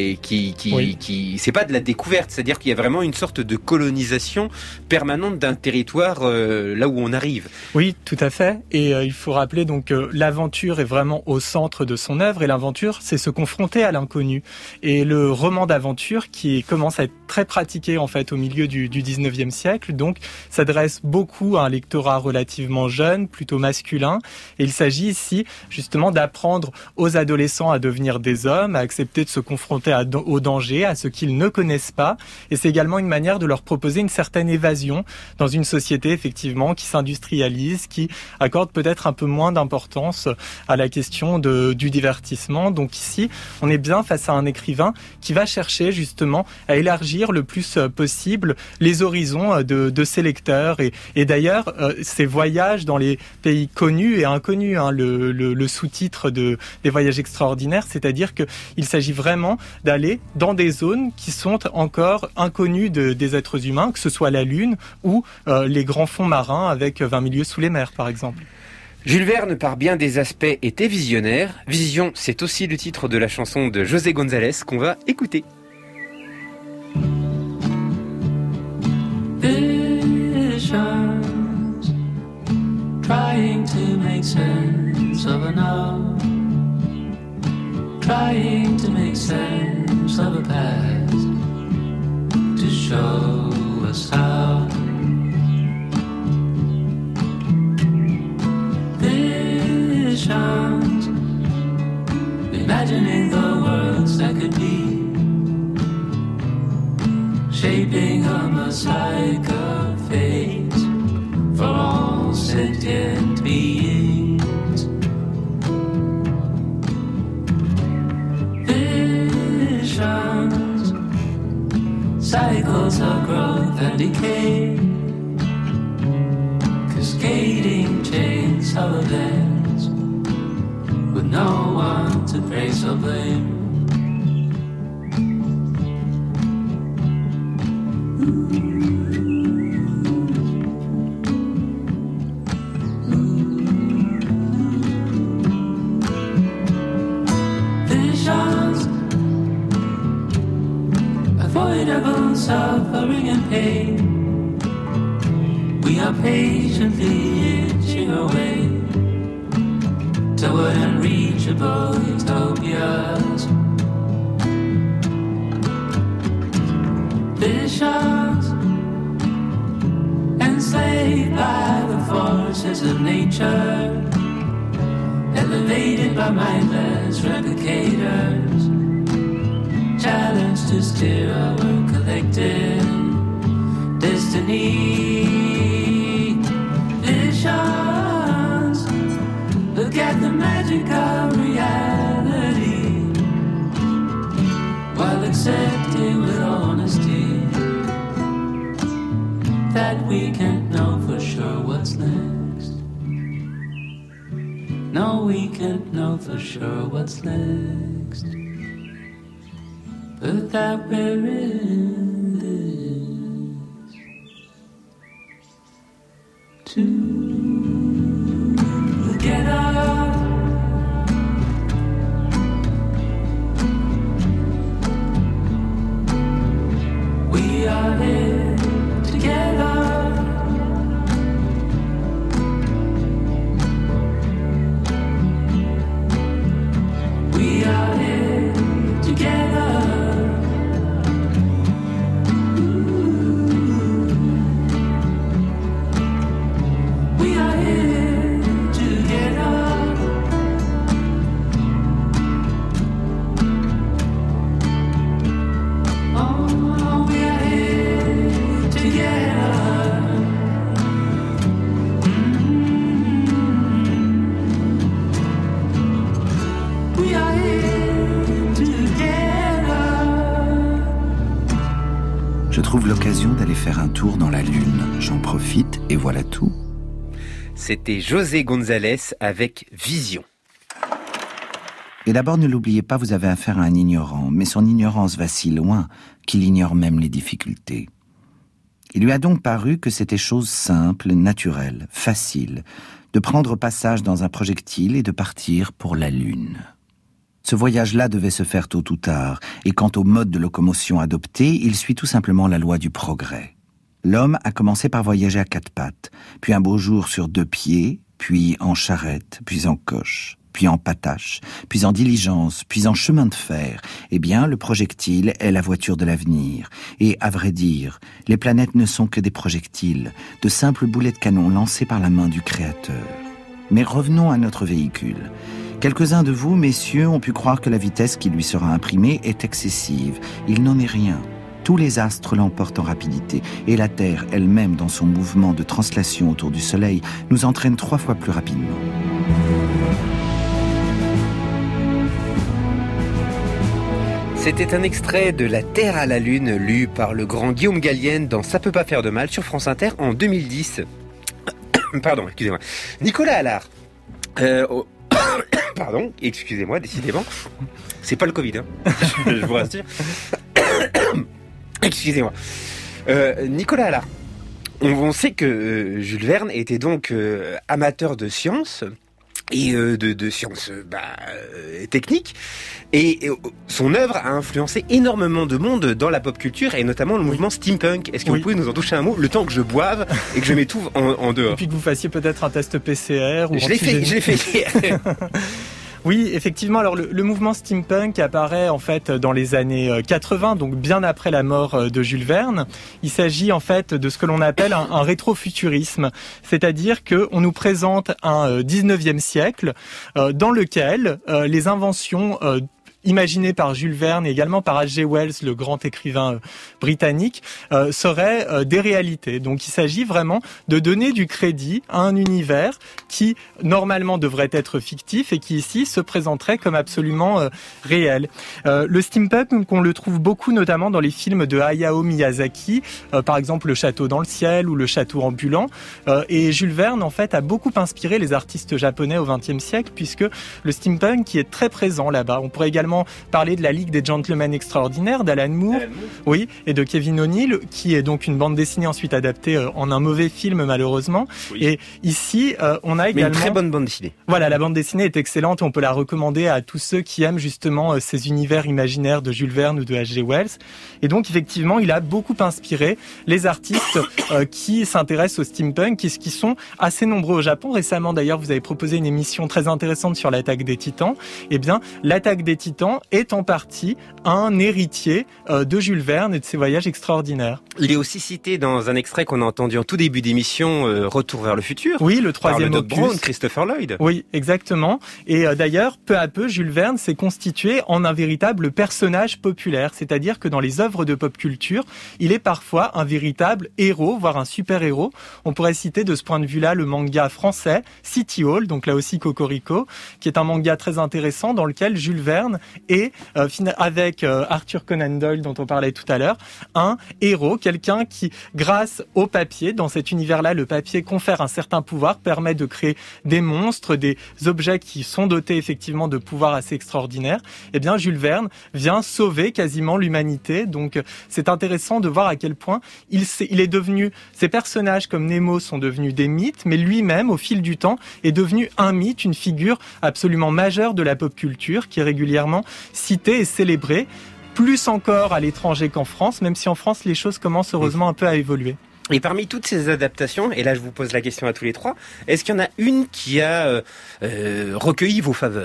qui c'est pas de la découverte, c'est-à-dire qu'il y a vraiment une sorte de colonisation permanente d'un territoire là où on arrive. Oui, tout à fait. Et il faut rappeler donc que l'aventure est vraiment au centre de son œuvre, et l'aventure, c'est se confronter à l'inconnu. Et le roman d'aventure, qui commence à être très pratiqué en fait au milieu du 19e siècle, donc s'adresse beaucoup à un lectorat relativement jeune, plutôt masculin. Et il s'agit ici justement d'apprendre aux adolescents à devenir des hommes, à accepter de se confronter au danger, à ce qu'ils ne connaissent pas. Et c'est également une manière de leur proposer une certaine évasion dans une société effectivement qui s'industrialise, qui accorde peut-être un peu moins d'importance à la question du divertissement. Donc ici, on est bien face à un écrivain qui va chercher justement à élargir le plus possible les horizons de ses lecteurs. Et d'ailleurs, ces voyages dans les pays connus et inconnus, le sous-titre des Voyages extraordinaires, c'est-à-dire qu'il s'agit vraiment d'aller dans des zones qui sont encore inconnues des êtres humains, que ce soit la Lune ou les grands fonds marins avec 20 milieux sous les mers, par exemple. Jules Verne, par bien des aspects, était visionnaire. Vision, c'est aussi le titre de la chanson de José González qu'on va écouter. Visions, trying to make sense of a now, trying to make sense of a past, to show us how. Visions, imagining the worlds that could be, shaping a mosaic of fate for all sentient beings. Visions, cycles of growth and decay, cascading chains of events, with no one to praise or blame. Visions, avoidable suffering and pain, we are patiently itching away toward unreachable utopias. Visions, enslaved by the forces of nature, elevated by mindless replicators, challenged to steer our collective destiny. Visions, look at the magic of reality, while accepting with honesty that we can't know for sure what's next. No, we can't know for sure what's next. but that we're in this together. We are here together. We are here together. We are here together. Oh, we are here together. We are here together. Je trouve l'occasion d'aller faire un tour dans la Lune. J'en profite et voilà tout. C'était José González avec Vision. Et d'abord, ne l'oubliez pas, vous avez affaire à un ignorant, mais son ignorance va si loin qu'il ignore même les difficultés. Il lui a donc paru que c'était chose simple, naturelle, facile, de prendre passage dans un projectile et de partir pour la Lune. Ce voyage-là devait se faire tôt ou tard, et quant au mode de locomotion adopté, il suit tout simplement la loi du progrès. L'homme a commencé par voyager à 4 pattes, puis un beau jour sur 2 pieds, puis en charrette, puis en coche, puis en patache, puis en diligence, puis en chemin de fer. Eh bien, le projectile est la voiture de l'avenir. Et, à vrai dire, les planètes ne sont que des projectiles, de simples boulets de canon lancés par la main du Créateur. Mais revenons à notre véhicule. Quelques-uns de vous, messieurs, ont pu croire que la vitesse qui lui sera imprimée est excessive. Il n'en est rien. Tous les astres l'emportent en rapidité, et la Terre elle-même, dans son mouvement de translation autour du Soleil, nous entraîne 3 fois plus rapidement. C'était un extrait de La Terre à la Lune, lu par le grand Guillaume Gallienne dans Ça peut pas faire de mal sur France Inter en 2010. Pardon, excusez-moi. Nicolas Allard. Pardon, excusez-moi, décidément. C'est pas le Covid, hein. Je vous rassure. Excusez-moi. Nicolas Allard. On sait que Jules Verne était donc amateur de sciences et de sciences techniques. Et son œuvre a influencé énormément de monde dans la pop culture et notamment le mouvement steampunk. Est-ce que vous pouvez nous en toucher un mot, le temps que je boive et que je m'étouffe en dehors? Et puis que vous fassiez peut-être un test PCR ou je l'ai fait hier. Oui, effectivement. Alors le mouvement steampunk apparaît en fait dans les années 80, donc bien après la mort de Jules Verne. Il s'agit en fait de ce que l'on appelle un rétrofuturisme, c'est-à-dire que on nous présente un 19e siècle dans lequel les inventions imaginé par Jules Verne et également par H.G. Wells, le grand écrivain britannique, seraient des réalités. Donc il s'agit vraiment de donner du crédit à un univers qui normalement devrait être fictif et qui ici se présenterait comme absolument réel. Le steampunk, on le trouve beaucoup notamment dans les films de Hayao Miyazaki, par exemple Le Château dans le ciel ou Le Château ambulant. Et Jules Verne en fait a beaucoup inspiré les artistes japonais au XXe siècle puisque le steampunk qui est très présent là-bas. On pourrait également parler de la Ligue des Gentlemen Extraordinaires d'Alan Moore, oui, et de Kevin O'Neill, qui est donc une bande dessinée ensuite adaptée en un mauvais film malheureusement. Oui. Et ici, on a également... Mais une très bonne bande dessinée. Voilà, la bande dessinée est excellente et on peut la recommander à tous ceux qui aiment justement ces univers imaginaires de Jules Verne ou de H.G. Wells. Et donc effectivement, il a beaucoup inspiré les artistes qui s'intéressent au steampunk, qui sont assez nombreux au Japon. Récemment d'ailleurs, vous avez proposé une émission très intéressante sur l'attaque des Titans. Eh bien, l'attaque des Titans est en partie un héritier de Jules Verne et de ses voyages extraordinaires. Il est aussi cité dans un extrait qu'on a entendu en tout début d'émission, Retour vers le futur. Oui, le 3e opus. Brown, Christopher Lloyd. Oui, exactement. Et d'ailleurs, peu à peu, Jules Verne s'est constitué en un véritable personnage populaire. C'est-à-dire que dans les œuvres de pop culture, il est parfois un véritable héros, voire un super-héros. On pourrait citer de ce point de vue-là le manga français City Hall, donc là aussi Cocorico, qui est un manga très intéressant dans lequel Jules Verne et avec Arthur Conan Doyle dont on parlait tout à l'heure, un héros, quelqu'un qui, grâce au papier, dans cet univers-là, le papier confère un certain pouvoir, permet de créer des monstres, des objets qui sont dotés effectivement de pouvoirs assez extraordinaires. Eh bien, Jules Verne vient sauver quasiment l'humanité. Donc, c'est intéressant de voir à quel point il est devenu, ces personnages comme Nemo sont devenus des mythes, mais lui-même, au fil du temps, est devenu un mythe, une figure absolument majeure de la pop culture qui est régulièrement citée et célébrée, plus encore à l'étranger qu'en France, même si en France, les choses commencent heureusement un peu à évoluer. Et parmi toutes ces adaptations, et là je vous pose la question à tous les trois, est-ce qu'il y en a une qui a recueilli vos faveurs ?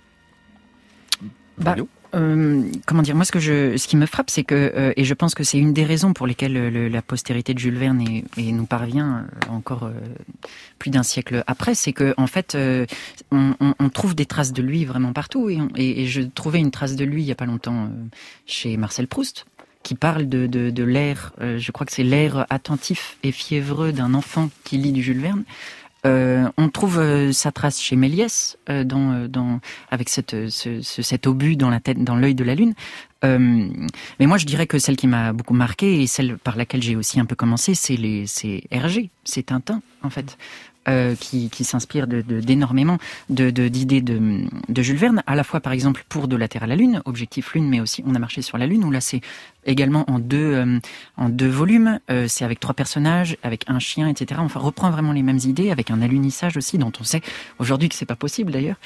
Comment dire, moi ce qui me frappe, c'est que, et je pense que c'est une des raisons pour lesquelles la postérité de Jules Verne nous parvient encore plus d'un siècle après, c'est que en fait on trouve des traces de lui vraiment partout, et je trouvais une trace de lui il y a pas longtemps chez Marcel Proust, qui parle de l'air, je crois que c'est l'air attentif et fiévreux d'un enfant qui lit du Jules Verne. On trouve sa trace chez Méliès, avec cet obus dans la tête, dans l'œil de la lune. Mais moi, je dirais que celle qui m'a beaucoup marquée et celle par laquelle j'ai aussi un peu commencé, c'est Hergé, c'est Tintin, en fait. Qui s'inspire d'énormément d'idées de Jules Verne, à la fois par exemple pour De la Terre à la Lune, Objectif Lune, mais aussi On a marché sur la Lune, où là c'est également en deux volumes, c'est avec 3 personnages, avec un chien, etc. On reprend vraiment les mêmes idées, avec un alunissage aussi, dont on sait aujourd'hui que c'est pas possible d'ailleurs.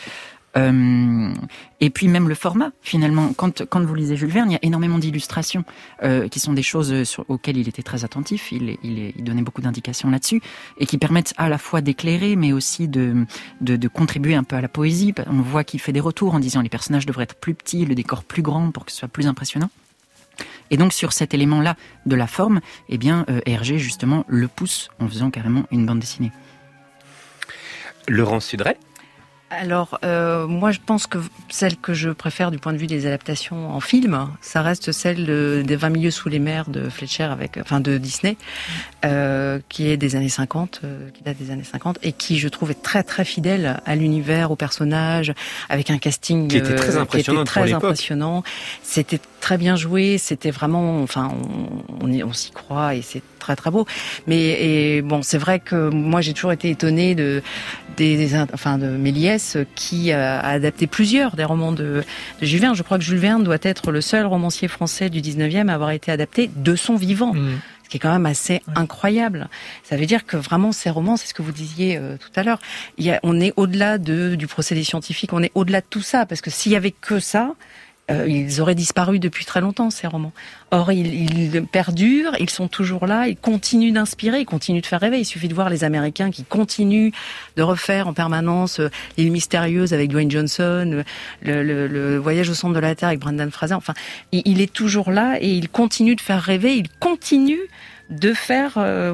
Et puis même le format, finalement, quand vous lisez Jules Verne, il y a énormément d'illustrations qui sont des choses auxquelles il était très attentif. Il donnait beaucoup d'indications là-dessus et qui permettent à la fois d'éclairer, mais aussi de contribuer un peu à la poésie. On voit qu'il fait des retours en disant les personnages devraient être plus petits, le décor plus grand pour que ce soit plus impressionnant. Et donc sur cet élément-là de la forme, eh bien Hergé justement le pousse en faisant carrément une bande dessinée. Laurence Sudret. Alors, moi, je pense que celle que je préfère du point de vue des adaptations en film, ça reste celle des 20 milieux sous les mers de Fletcher de Disney, qui est des années 50, qui date des années 50, et qui, je trouve, est très, très fidèle à l'univers, aux personnages, avec un casting qui était très impressionnant. C'était très bien joué, c'était vraiment, on s'y croit et c'est très, très beau. Mais, c'est vrai que moi, j'ai toujours été étonnée de Méliès, qui a adapté plusieurs des romans de Jules Verne. Je crois que Jules Verne doit être le seul romancier français du 19e à avoir été adapté de son vivant. Ce qui est quand même assez incroyable. Ça veut dire que vraiment ces romans, c'est ce que vous disiez tout à l'heure, on est au-delà du procédé scientifique, on est au-delà de tout ça, parce que s'il y avait que ça, ils auraient disparu depuis très longtemps, ces romans. Or, ils perdurent, ils sont toujours là, ils continuent d'inspirer, ils continuent de faire rêver. Il suffit de voir les Américains qui continuent de refaire en permanence L'île mystérieuse avec Dwayne Johnson, le voyage au centre de la Terre avec Brendan Fraser. Enfin, il est toujours là et il continue de faire rêver, il continue de faire,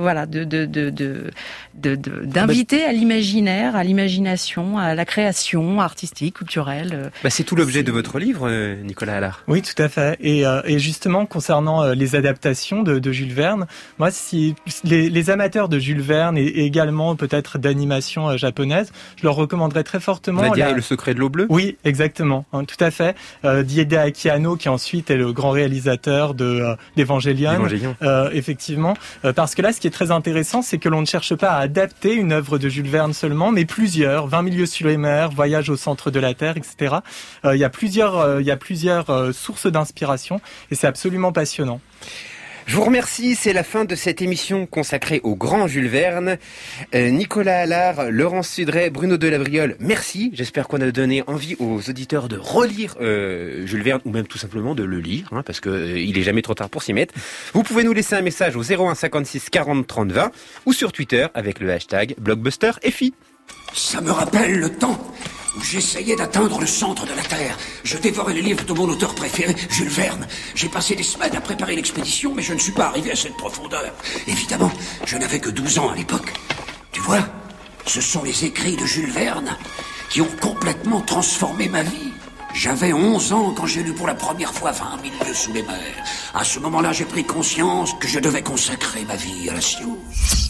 d'inviter à l'imaginaire, à l'imagination, à la création artistique, culturelle. C'est tout l'objet de votre livre, Nicolas Allard. Oui, tout à fait. Et justement, concernant les adaptations de Jules Verne, moi, si les amateurs de Jules Verne et également peut-être d'animation japonaise, je leur recommanderais très fortement. Nadia et le secret de l'eau bleue. Oui, exactement, tout à fait. Hideaki Anno, qui ensuite est le grand réalisateur d'Evangelion, effectivement. Parce que là, ce qui est très intéressant, c'est que l'on ne cherche pas à adapter une œuvre de Jules Verne seulement, mais plusieurs, 20 milieux sous les mers, Voyage au centre de la Terre, etc. Il y a plusieurs sources d'inspiration et c'est absolument passionnant. Je vous remercie, c'est la fin de cette émission consacrée au grand Jules Verne. Nicolas Allard, Laurence Sudret, Bruno Delabriole, merci. J'espère qu'on a donné envie aux auditeurs de relire Jules Verne, ou même tout simplement de le lire, parce que il est jamais trop tard pour s'y mettre. Vous pouvez nous laisser un message au 01 56 40 30 20 ou sur Twitter avec le hashtag BlockbusterFI. Ça me rappelle le temps où j'essayais d'atteindre le centre de la Terre. Je dévorais les livres de mon auteur préféré, Jules Verne. J'ai passé des semaines à préparer l'expédition, mais je ne suis pas arrivé à cette profondeur. Évidemment, je n'avais que 12 ans à l'époque. Tu vois, ce sont les écrits de Jules Verne qui ont complètement transformé ma vie. J'avais 11 ans quand j'ai lu pour la première fois 20 milieux sous les mers. À ce moment-là, j'ai pris conscience que je devais consacrer ma vie à la science.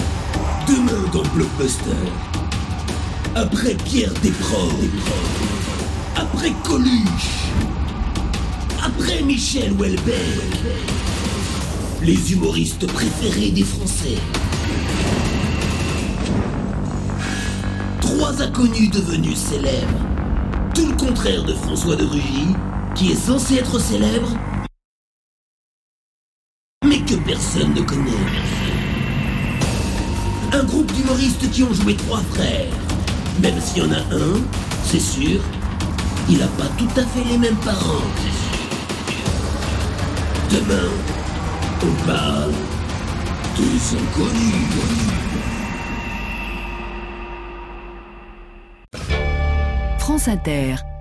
Demain dans Blockbuster, après Pierre Desproges. après Coluche, après Michel Houellebecq, les humoristes préférés des Français. 3 inconnus devenus célèbres. Tout le contraire de François de Rugy, qui est censé être célèbre, mais que personne ne connaît. Un groupe d'humoristes qui ont joué 3 frères. Même s'il y en a un, c'est sûr, il n'a pas tout à fait les mêmes parents. Demain, on parle des inconnus. France Inter.